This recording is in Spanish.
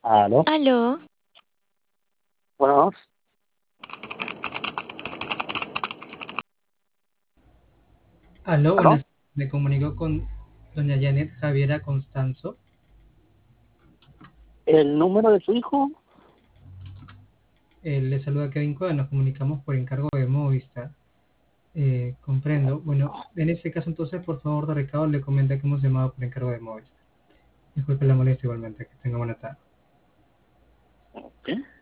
Aló, Aló, bueno, Aló, aló, buenas. Me comunico con doña Janet Javiera Constanzo. el número de su hijo, Le saluda Kevin Cohen. Nos comunicamos por encargo de Movistar. Comprendo. Bueno, en este caso entonces, por favor, de recado le comenta que hemos llamado por encargo de Movistar. Disculpe la molestia igualmente. Que tenga buena tarde. ¿qué?